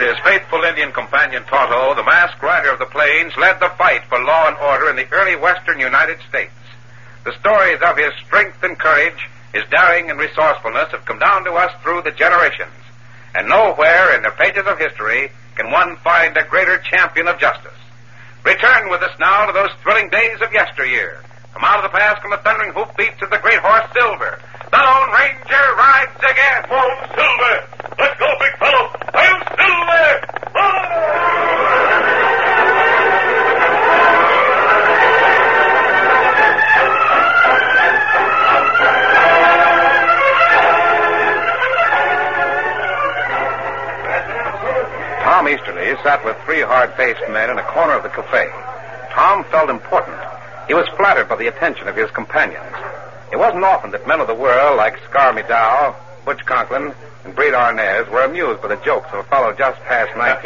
With his faithful Indian companion Tonto, the masked rider of the plains led the fight for law and order in the early western United States. The stories of his strength and courage, his daring and resourcefulness have come down to us through the generations. And nowhere in the pages of history can one find a greater champion of justice. Return with us now to those thrilling days of yesteryear. From out of the past come the thundering hoofbeats of the great horse Silver. The Lone Ranger rides again. Whoa, Silver! Let's go, big fellow! I'm Silver! Tom Easterly sat with three hard-faced men in a corner of the cafe. Tom felt important. He was flattered by the attention of his companions. It wasn't often that men of the world like Scar McDowell, Butch Conklin, and Breed Arnaz were amused by the jokes of a fellow just past 19.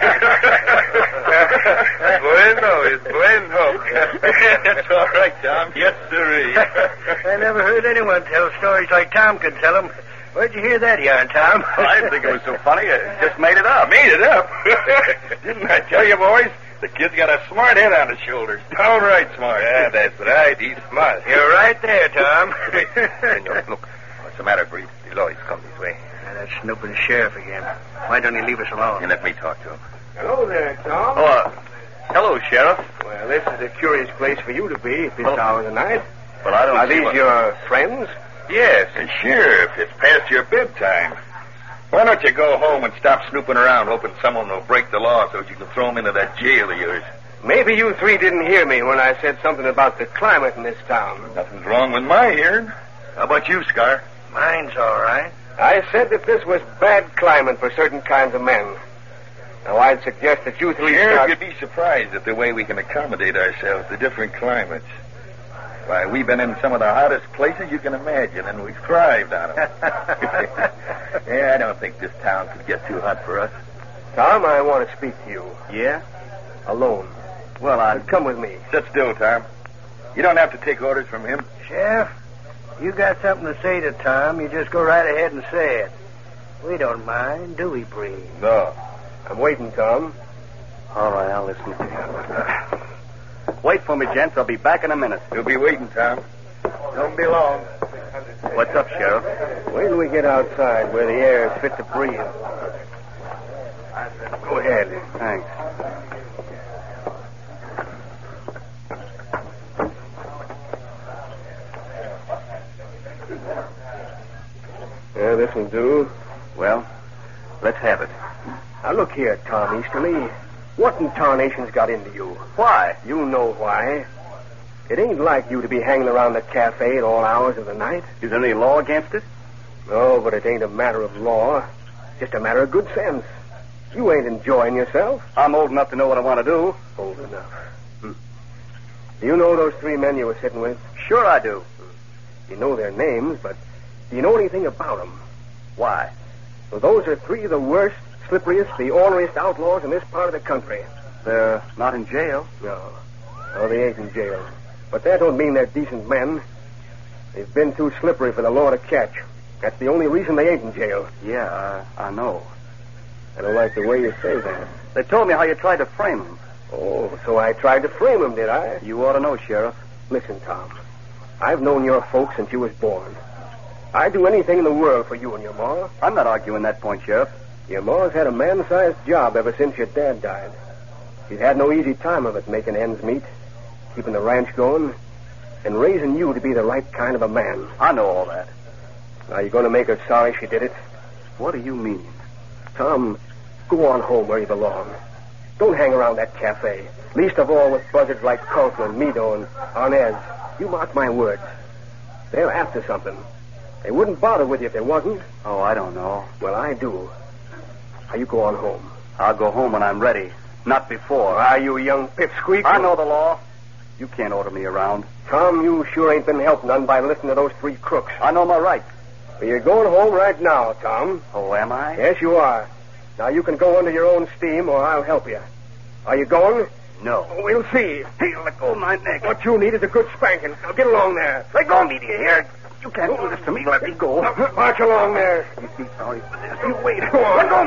Bueno, it's bueno. That's all right, Tom. Yes, sirree. I never heard anyone tell stories like Tom could tell them. Where'd you hear that yarn, Tom? I didn't think it was so funny. I just made it up. Made it up? Didn't I tell you, boys? The kid's got a smart head on his shoulders. Downright smart. Yeah, that's right. He's smart. You're right there, Tom. Senor, look. What's the matter, Breed? Deloy's come this way. That's snooping sheriff again. Why don't he leave us alone? And let me talk to him. Hello there, Tom. Hello, Sheriff. Well, this is a curious place for you to be at this hour of the night. Well, I don't Are see these what... your friends? Yes, and Sheriff, it's past your bedtime. Why don't you go home and stop snooping around hoping someone will break the law so you can throw him into that jail of yours? Maybe you three didn't hear me when I said something about the climate in this town. Nothing's wrong with my hearing. How about you, Scar? Mine's all right. I said that this was bad climate for certain kinds of men. Now, I'd suggest that you three Sheriff, start... you'd be surprised at the way we can accommodate ourselves to different climates. Why, we've been in some of the hottest places you can imagine, and we've thrived on them. Yeah, I don't think this town could get too hot for us. Tom, I want to speak to you. Yeah? Alone. Well, Come with me. Sit still, Tom. You don't have to take orders from him. Sheriff, you got something to say to Tom, you just go right ahead and say it. We don't mind, do we, Breed? No. I'm waiting, Tom. All right, I'll listen to you. Wait for me, gents. I'll be back in a minute. You'll be waiting, Tom. Don't be long. What's up, Sheriff? Wait till we get outside where the air is fit to breathe. Go ahead. Thanks. Yeah, this will do. Well, let's have it. Now, look here, Tom Easterly. What in tarnation's got into you? Why? You know why. It ain't like you to be hanging around the cafe at all hours of the night. Is there any law against it? No, but it ain't a matter of law. Just a matter of good sense. You ain't enjoying yourself. I'm old enough to know what I want to do. Old enough. Do you know those three men you were sitting with? Sure I do. You know their names, but do you know anything about them? Why? Well, those are three of the worst, slipperiest, the orneriest outlaws in this part of the country. They're not in jail. No, they ain't in jail. But that don't mean they're decent men. They've been too slippery for the law to catch. That's the only reason they ain't in jail. Yeah, I know. I don't like the way you say that. They told me how you tried to frame them. Oh, so I tried to frame them, did I? You ought to know, Sheriff. Listen, Tom. I've known your folks since you was born. I'd do anything in the world for you and your ma. I'm not arguing that point, Sheriff. Your ma's had a man-sized job ever since your dad died. She's had no easy time of it making ends meet, keeping the ranch going, and raising you to be the right kind of a man. I know all that. Now, you going to make her sorry she did it? What do you mean? Tom, go on home where you belong. Don't hang around that cafe. Least of all with buzzards like Conklin, Mido, and Arnaz. You mark my words. They're after something. They wouldn't bother with you if there wasn't. Oh, I don't know. Well, I do. Now, you go on home. I'll go home when I'm ready. Not before. You young pipsqueak. I know the law. You can't order me around. Tom, you sure ain't been helped none by listening to those three crooks. I know my rights. Well, you're going home right now, Tom. Oh, am I? Yes, you are. Now, you can go under your own steam, or I'll help you. Are you going? No. We'll see. Hey, let go of my neck. What you need is a good spanking. Now, get along there. Let go of me, do you hear? You can't do this to me. Let me go. March along there. Sorry. You wait. Go on. Let go,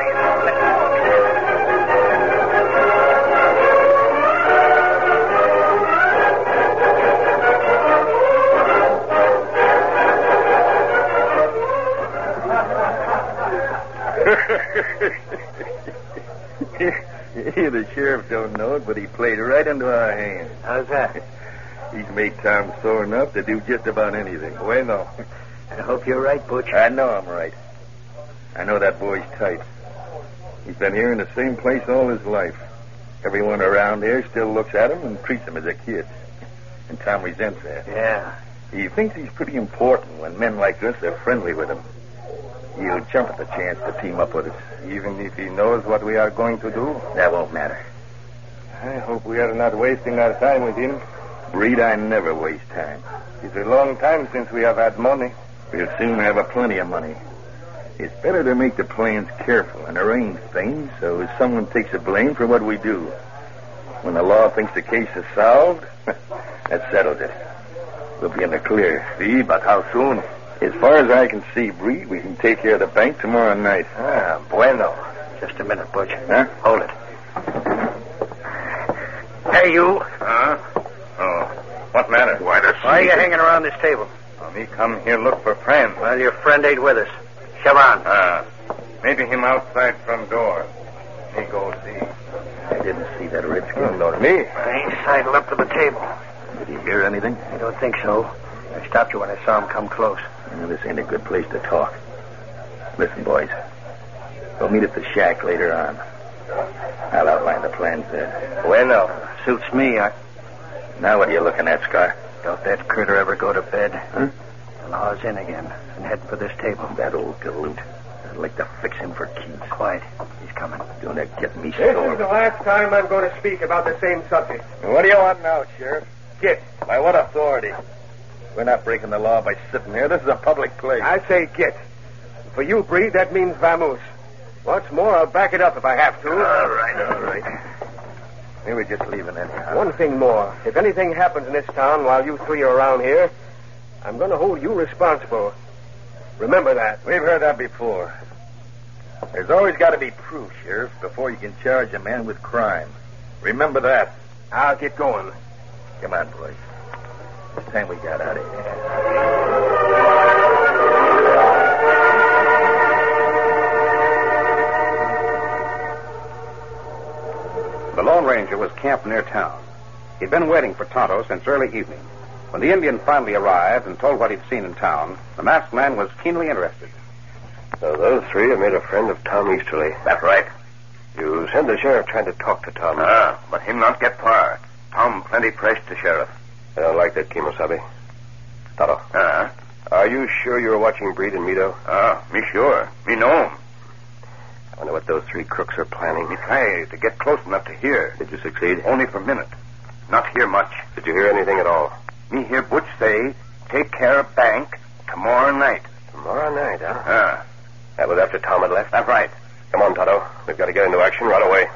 The sheriff don't know it, but he played right into our hands. How's that? He's made Tom sore enough to do just about anything. Bueno. I hope you're right, Butch. I know I'm right. I know that boy's tight. He's been here in the same place all his life. Everyone around here still looks at him and treats him as a kid. And Tom resents that. Yeah. He thinks he's pretty important when men like us are friendly with him. He'll jump at the chance to team up with us. Even if he knows what we are going to do? That won't matter. I hope we are not wasting our time with him. Breed, I never waste time. It's a long time since we have had money. We'll soon have a plenty of money. It's better to make the plans careful and arrange things so someone takes the blame for what we do. When the law thinks the case is solved, that settles it. We'll be in the clear. See, but how soon? As far as I can see, Breed, we can take care of the bank tomorrow night. Ah, bueno. Just a minute, Butch. Huh? Hold it. Hey, you. Huh? Oh, what matter? Why are you hanging around this table? Me come here look for friend. Well, your friend ain't with us. Come on. Maybe him outside front door. Me go see. I didn't see that redskin. Not me. I ain't sidled up to the table. Did you hear anything? I don't think so. I stopped you when I saw him come close. This ain't a good place to talk. Listen, boys. We'll meet at the shack later on. I'll outline the plans then. Bueno. Suits me. Now what are you looking at, Scar? Don't that critter ever go to bed? Huh? The law's in again and head for this table. That old galoot. I'd like to fix him for keeps. Quiet. He's coming. Don't that get me This is sore. the last time I'm going to speak about the same subject. What do you want now, Sheriff? Get. By what authority? We're not breaking the law by sitting here. This is a public place. I say get. For you, Breed, that means vamoose. What's more, I'll back it up if I have to. All right. We were just leaving anyhow. One thing more. If anything happens in this town while you three are around here, I'm going to hold you responsible. Remember that. We've heard that before. There's always got to be proof, Sheriff, before you can charge a man with crime. Remember that. I'll get going. Come on, boys. It's time we got out of here. The Lone Ranger was camped near town. He'd been waiting for Tonto since early evening. When the Indian finally arrived and told what he'd seen in town, the masked man was keenly interested. So those three have made a friend of Tom Easterly. That's right. You said the sheriff tried to talk to Tom. But him not get far. Tom plenty pressed the sheriff. I don't like that, Kimosabe. Tonto. Are you sure you were watching Breed and Mito? Me sure. Me know him. I wonder what those three crooks are planning. Me try to get close enough to hear. Did you succeed? Only for a minute. Not hear much. Did you hear anything at all? Me hear Butch say, take care of bank tomorrow night. Tomorrow night, huh? That was after Tom had left? That's right. Come on, Tonto. We've got to get into action right away.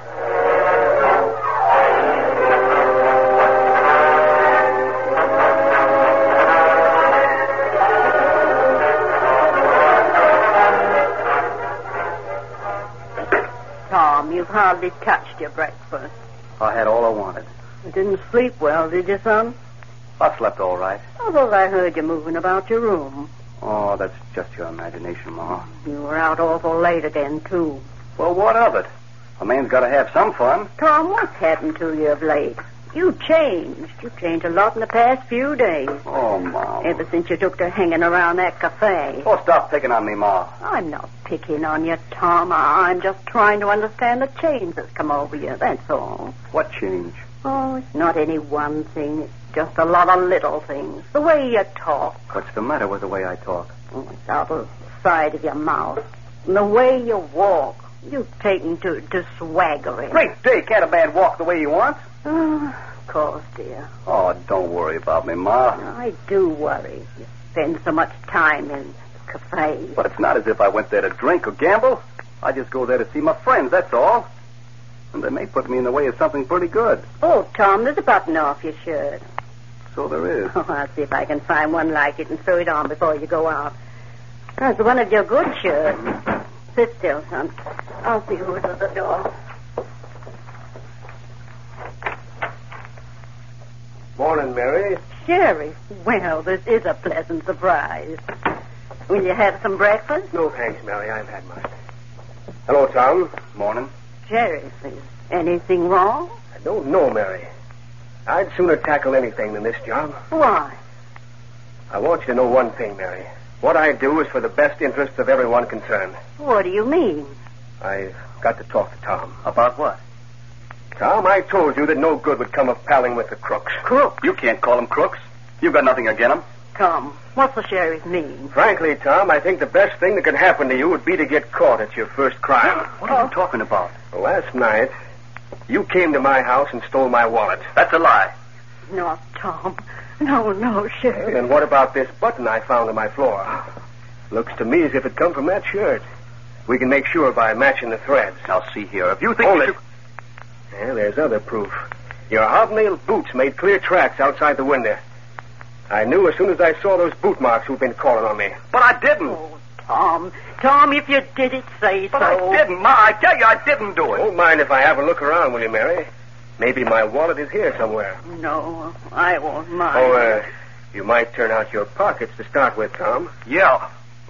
Tom, you've hardly touched your breakfast. I had all I wanted. You didn't sleep well, did you, son? I slept all right. Although I heard you moving about your room. Oh, that's just your imagination, Ma. You were out awful late again, too. Well, what of it? A man's got to have some fun. Tom, what's happened to you of late? You changed. You've changed a lot in the past few days. Oh, Mom. Ever since you took to hanging around that cafe. Oh, stop picking on me, Ma. I'm not picking on you, Tom. I'm just trying to understand the change that's come over you, that's all. What change? Oh, it's not any one thing. It's just a lot of little things. The way you talk. What's the matter with the way I talk? Oh, it's out of the side of your mouth. And the way you walk. You've taken to swaggering. Great day, can't a man walk the way he wants? Oh, of course, dear. Oh, don't worry about me, Ma. I do worry. You spend so much time in cafes. But it's not as if I went there to drink or gamble. I just go there to see my friends, that's all. And they may put me in the way of something pretty good. Oh, Tom, there's a button off your shirt. So there is. Oh, I'll see if I can find one like it and sew it on before you go out. That's one of your good shirts. Sit still, son. I'll see who's at the door. Morning, Mary. Sheriff, well, this is a pleasant surprise. Will you have some breakfast? No, thanks, Mary. I've had mine. Hello, Tom. Morning. Sheriff, is anything wrong? I don't know, Mary. I'd sooner tackle anything than this job. Why? I want you to know one thing, Mary. What I do is for the best interests of everyone concerned. What do you mean? I've got to talk to Tom. About what? Tom, I told you that no good would come of palling with the crooks. Crooks? You can't call them crooks. You've got nothing against them. Come, what's the sheriff mean? Frankly, Tom, I think the best thing that could happen to you would be to get caught at your first crime. What are you talking about? Last night, you came to my house and stole my wallet. That's a lie. No, Tom. No, Sheriff. And what about this button I found on my floor? Looks to me as if it come from that shirt. We can make sure by matching the threads. Now, see here. If you think... Hold it. Yeah, there's other proof. Your hobnail boots made clear tracks outside the window. I knew as soon as I saw those boot marks who'd been calling on me. But I didn't. Oh, Tom, if you did it, say But so. I didn't, Ma. I tell you, I didn't do it. Don't mind if I have a look around, will you, Mary? Maybe my wallet is here somewhere. No, I won't mind. Oh, you might turn out your pockets to start with, Tom. Yeah.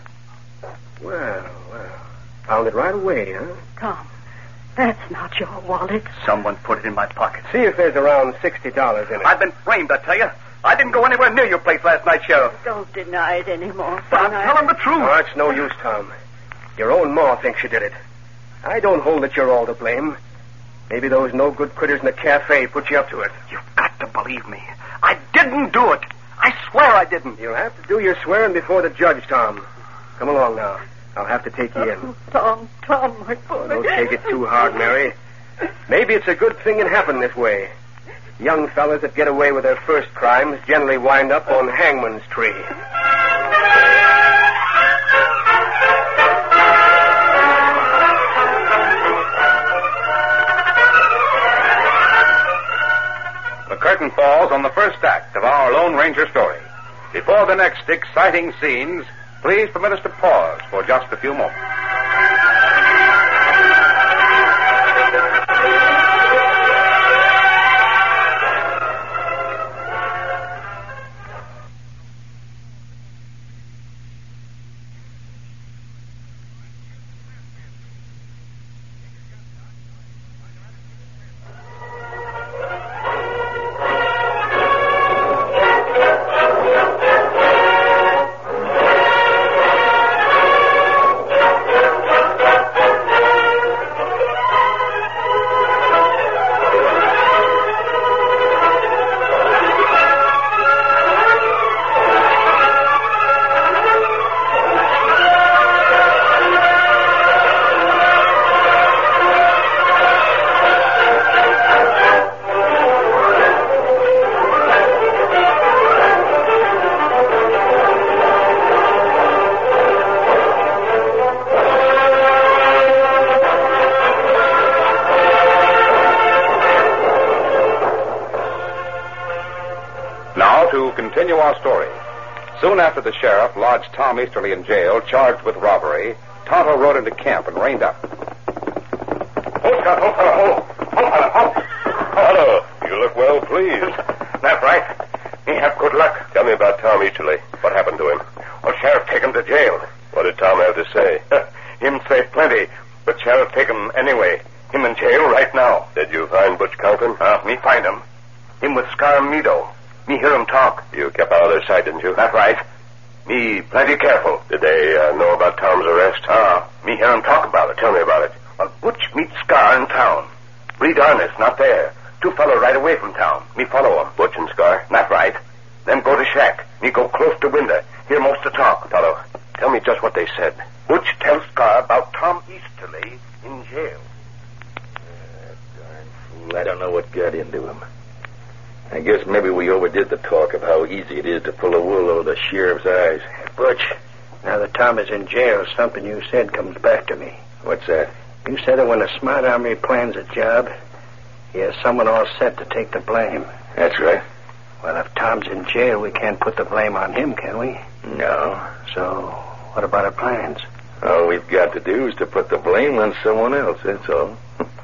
Well. Found it right away, huh? Tom, that's not your wallet. Someone put it in my pocket. See if there's around $60 in it. I've been framed, I tell you. I didn't go anywhere near your place last night, Sheriff. Don't deny it anymore, But son. I'm telling the truth. Oh, it's no use, Tom. Your own ma thinks you did it. I don't hold that you're all to blame. Maybe those no-good critters in the cafe put you up to it. You've got to believe me. I didn't do it. I swear I didn't. You'll have to do your swearing before the judge, Tom. Come along now. I'll have to take you in. Tom, my boy. Don't take it too hard, Mary. Maybe it's a good thing it happened this way. Young fellas that get away with their first crimes generally wind up on hangman's tree. The curtain falls on the first act of our Lone Ranger story. Before the next exciting scenes, please permit us to pause for just a few moments. Continue our story. Soon after the sheriff lodged Tom Easterly in jail, charged with robbery, Tonto rode into camp and reined up. Hello. You look well pleased. That's right. Me have good luck. Tell me about Tom Easterly. What happened to him? Well, Sheriff take him to jail. What did Tom have to say? Him say plenty, but Sheriff take him anyway. Him in jail right now. Did you find Butch Conklin? Me find him. Him with Scar Meadow. Me hear him talk. You kept out of their sight, didn't you? That's right. Me plenty careful. Did they know about Tom's arrest? Me hear him talk about it. Tell me about it. Well, Butch meet Scar in town. Reed Arnest not there. Two fellow right away from town. Me follow 'em. Butch and Scar? That's right. Then go to shack. Me go close to window. Hear most of talk. Tonto, tell me just what they said. Butch tell Scar about Tom Easterly in jail. Darn fool. I don't know what got into him. I guess maybe we overdid the talk of how easy it is to pull the wool over the sheriff's eyes. Butch, now that Tom is in jail, something you said comes back to me. What's that? You said that when a smart army plans a job, he has someone all set to take the blame. That's right. Well, if Tom's in jail, we can't put the blame on him, can we? No. So, what about our plans? All we've got to do is to put the blame on someone else, that's all.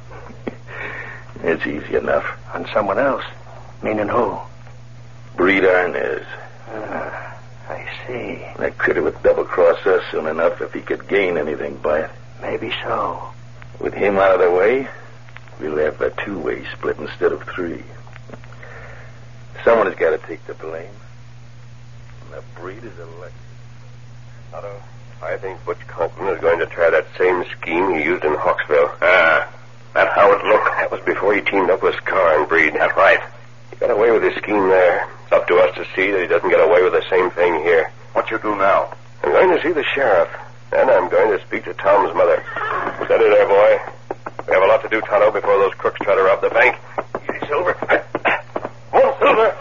It's easy enough. On someone else? Meaning who? Breed Arnez. I see. That critter would double-cross us soon enough if he could gain anything by it. Maybe so. With him out of the way, we'll have a two-way split instead of three. Someone has got to take the blame. And the Breed is elected. Otto, I think Butch Conklin is going to try that same scheme he used in Hawksville. That's how it looked. That was before he teamed up with Scar and Breed. That's right. He got away with his scheme there. It's up to us to see that he doesn't get away with the same thing here. What you do now? I'm going to see the sheriff. Then I'm going to speak to Tom's mother. Steady there, boy. We have a lot to do, Tonto, before those crooks try to rob the bank. Easy, Silver. Oh, Silver!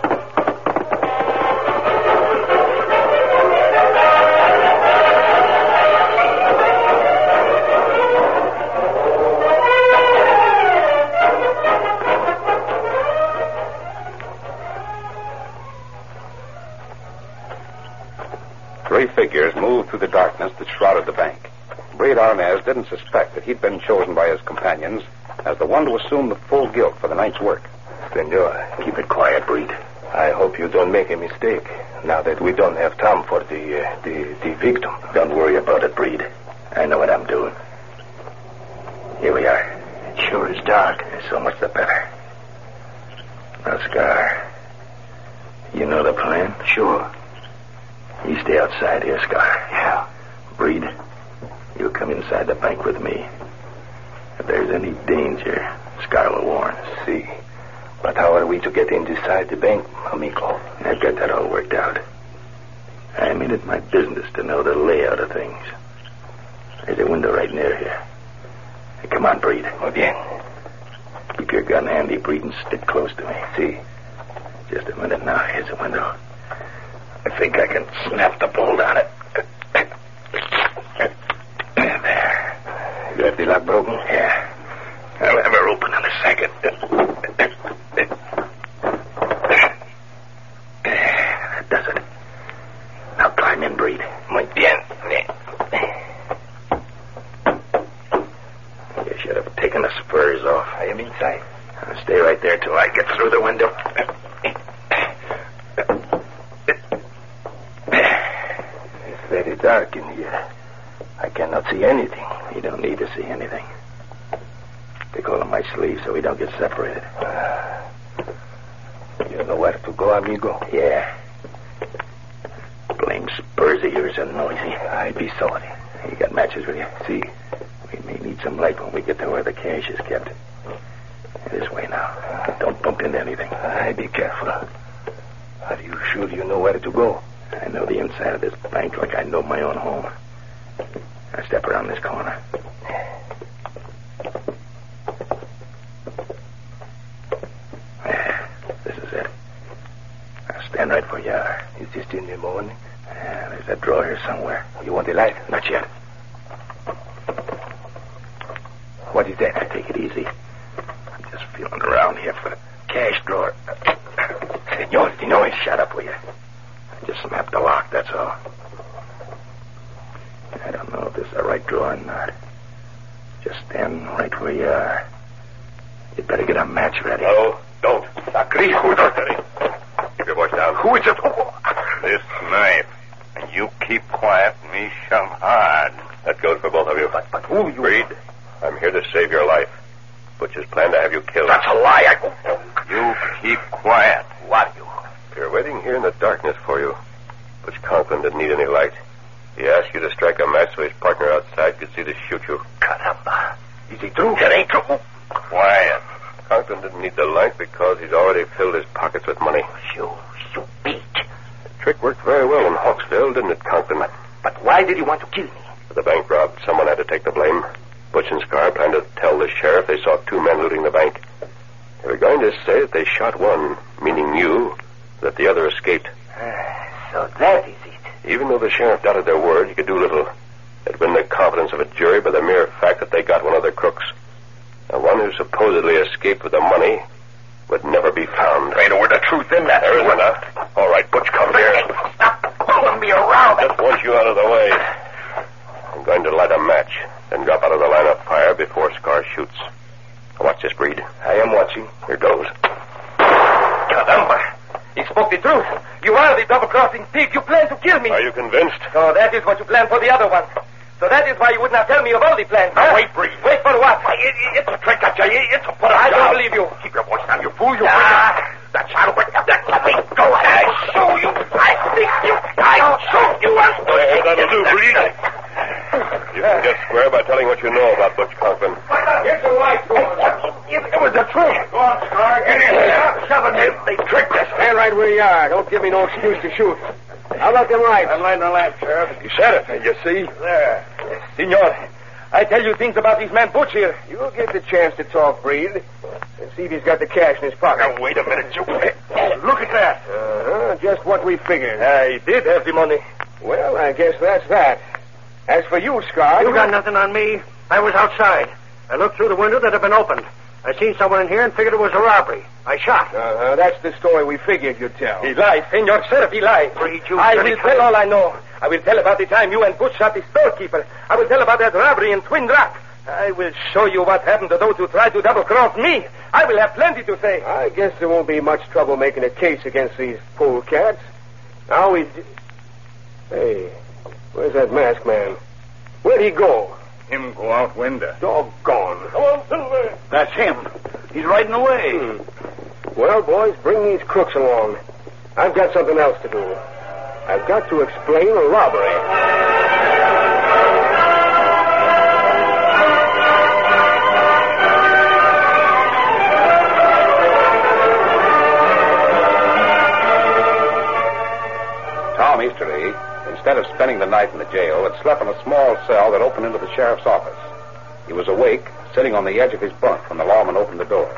Three figures moved through the darkness that shrouded the bank. Breed Arnez didn't suspect that he'd been chosen by his companions as the one to assume the full guilt for the night's work. Senor, keep it quiet, Breed. I hope you don't make a mistake now that we don't have Tom for the victim. Don't worry about it, Breed. I know what I'm doing. Here we are. It sure is dark. So much the better. Now, Scar, you know the plan? Sure. You stay outside here, Scar. Yeah. Breed, you come inside the bank with me. If there's any danger, Scar will warn us. See. But how are we to get inside the bank, amigo? I've got that all worked out. I made it my business to know the layout of things. There's a window right near here. Hey, come on, Breed. Muy bien. Keep your gun handy, Breed, and stick close to me. See? Just a minute now. Here's the window. I think I can snap the bolt on it. There. You have the lock broken? Yeah. I'll have her open in a second. That does it. Now climb in, Breed. Muy bien. You should have taken the spurs off. I am inside. I'll stay right there till I get through the window. It's very dark in here. I cannot see anything. You don't need to see anything. Take hold of my sleeve so we don't get separated. You know where to go, amigo? Yeah. Blame spurs of yours are noisy. I'd be sorry. You got matches with you? See? We may need some light when we get to where the cash is kept. This way now. Don't bump into anything. I'd be careful. Are you sure you know where to go? I know the inside of this bank like I know my own home. I step around this corner. This is it. Now stand right where you are. Is this in the morning? Yeah, there's a drawer here somewhere. You want a light? Not yet. What is that? Take it easy. I'm just feeling around here for the cash drawer. Senor, shut up, will you? I just snapped the lock, that's all. I don't know if this is the right drawer or not. Just stand right where you are. You'd better get a match ready. No, don't. Keep your voice down. Who is it? This knife. And you keep quiet, me shove hard. That goes for both of you. But who you... Breed, I'm here to save your life. Butch's plan to have you killed. That's a lie. You keep quiet. What you? We're waiting here in the darkness for you. Butch Conklin didn't need any light. He asked you to strike a match so his partner outside could see to shoot you. Caramba. Is it true? It ain't true. Quiet. Conklin didn't need the light because he's already filled his pockets with money. You beat. The trick worked very well in Hawksville, didn't it, Conklin? But why did you want to kill me? For the bank robbed, someone had to take the blame. Butch and Scar planned to tell the sheriff they saw two men looting the bank. They were going to say that they shot one, meaning you, that the other escaped. So that is it. Even though the sheriff doubted their word, he could do little. They'd win the confidence of a jury by the mere fact that they got one of the crooks. The one who supposedly escaped with the money would never be found. Ain't a word of truth in that. There isn't, huh? All right, Butch, come here. Stop pulling me around. Just want you out of the way. I'm going to light a match, then drop out of the line of fire before Scar shoots. Watch this, Breed. I am watching. Here goes. Caramba. He spoke the truth. You are the double-crossing thief. You plan to kill me. Are you convinced? Oh, that is what you planned for the other one. So that is why you would not tell me of all the plans. Now, wait, Breed. Wait for what? It's a trick, I tell you. It's a put-up I don't believe you. Keep your voice down, you fool. You that child will let me go. I'll show you. I'll show you. That'll do, Breed. You can get square by telling what you know about Butch Conklin. Here's the light. It was a trick. Go on, Scar. Get in here. Shove it. They tricked us. Stand right where you are. Don't give me no excuse to shoot. How about them lights? I'm lighting the lamp, Sheriff. You said it, you see? There. Senor, I tell you things about this man Butch here. You'll get the chance to talk, Breed, and see if he's got the cash in his pocket. Now, wait a minute, you. Look at that. Just what we figured. He did have the money. Well, I guess that's that. As for you, Scar... You got nothing on me. I was outside. I looked through the window that had been opened. I seen someone in here and figured it was a robbery. I shot. That's the story we figured you'd tell. He lied, Senor Sheriff, he lied. Breed, you I dirty will tell cunt. all I know. I will tell about the time you and Butch shot the storekeeper. I will tell about that robbery in Twin Rock. I will show you what happened to those who tried to double-cross me. I will have plenty to say. I guess there won't be much trouble making a case against these polecats. Now Hey, where's that masked man? Where'd he go? Him go out window. Doggone. Come on, Silver. That's him. He's riding away. Well, boys, bring these crooks along. I've got something else to do. I've got to explain a robbery. Tom Easterly, instead of spending the night in the jail, had slept in a small cell that opened into the sheriff's office. He was awake, sitting on the edge of his bunk when the lawman opened the door.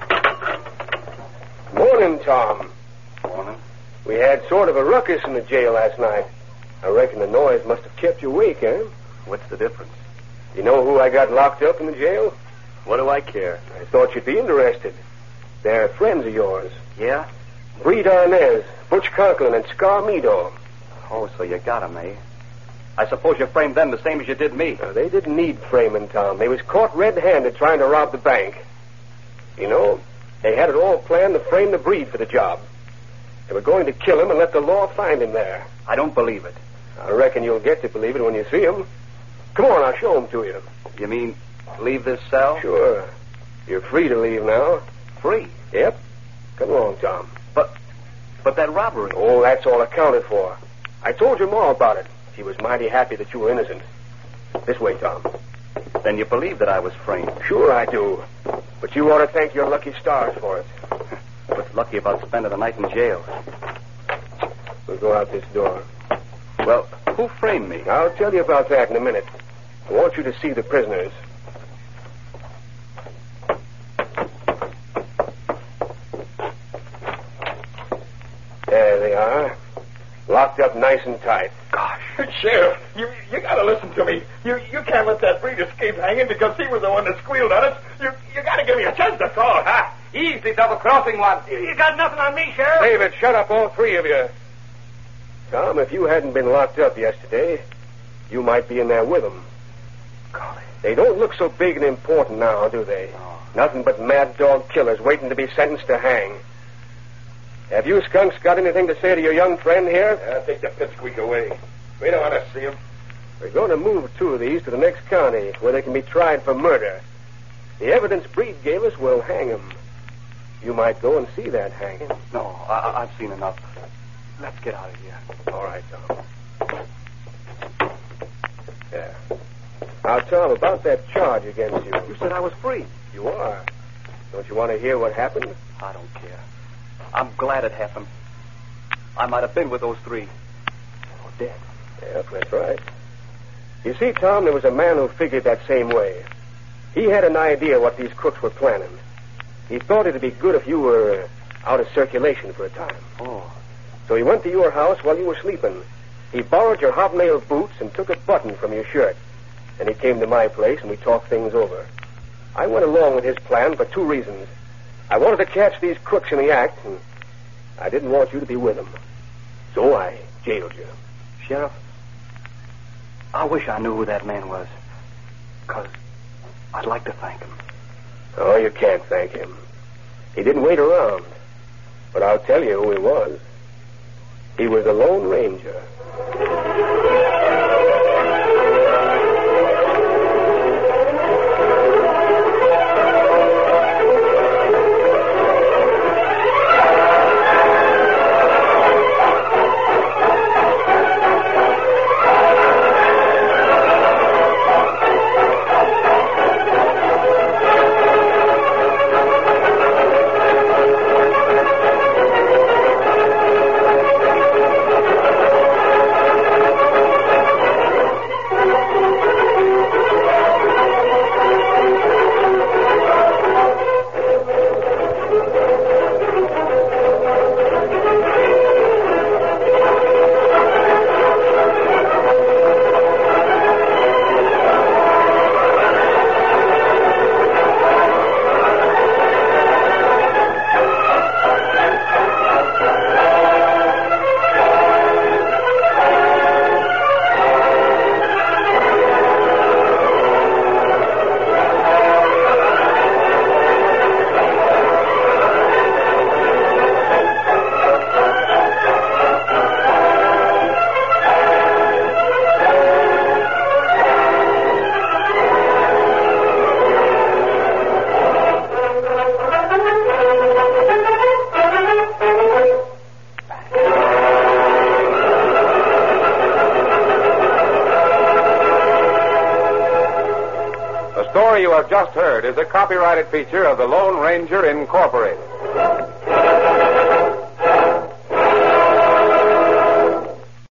Morning, Tom. Morning. We had sort of a ruckus in the jail last night. I reckon the noise must have kept you awake, eh? What's the difference? You know who I got locked up in the jail? What do I care? I thought you'd be interested. They're friends of yours. Yeah? Breed Arnez, Butch Conklin, and Scar Meadow. Oh, so you got him, eh? I suppose you framed them the same as you did me. They didn't need framing, Tom. They was caught red-handed trying to rob the bank. You know, they had it all planned to frame the Breed for the job. They were going to kill him and let the law find him there. I don't believe it. I reckon you'll get to believe it when you see him. Come on, I'll show him to you. You mean leave this cell? Sure. You're free to leave now. Free? Yep. Come along, Tom. But that robbery... Oh, that's all accounted for. I told your ma about it. She was mighty happy that you were innocent. This way, Tom. Then you believe that I was framed? Sure I do. But you ought to thank your lucky stars for it. What's lucky about spending the night in jail? We'll go out this door. Well, who framed me? I'll tell you about that in a minute. I want you to see the prisoners. There they are. Locked up nice and tight. Gosh. Sheriff, you gotta listen to me. You can't let that Breed escape hanging because he was the one that squealed on us. You gotta give me a chance to talk. He's the double-crossing one. You got nothing on me, Sheriff. David, shut up, all three of you. Tom, if you hadn't been locked up yesterday, you might be in there with them. Golly. They don't look so big and important now, do they? No. Nothing but mad dog killers waiting to be sentenced to hang. Have you skunks got anything to say to your young friend here? Take the pipsqueak away. We don't want to see him. We're going to move two of these to the next county where they can be tried for murder. The evidence Breed gave us will hang them. You might go and see that hanging. No, I've seen enough. Let's get out of here. All right, Tom. Yeah. Now, Tom, about that charge against you. You said I was free. You are. Don't you want to hear what happened? I don't care. I'm glad it happened. I might have been with those three. Or dead. Yes, that's right. You see, Tom, there was a man who figured that same way. He had an idea what these crooks were planning. He thought it'd be good if you were out of circulation for a time. Oh. So he went to your house while you were sleeping. He borrowed your hobnail boots and took a button from your shirt. Then he came to my place and we talked things over. I went along with his plan for two reasons. I wanted to catch these crooks in the act, and I didn't want you to be with them. So I jailed you. Sheriff, I wish I knew who that man was. Because I'd like to thank him. Oh, you can't thank him. He didn't wait around. But I'll tell you who he was. He was the Lone Ranger. You have just heard is a copyrighted feature of the Lone Ranger Incorporated.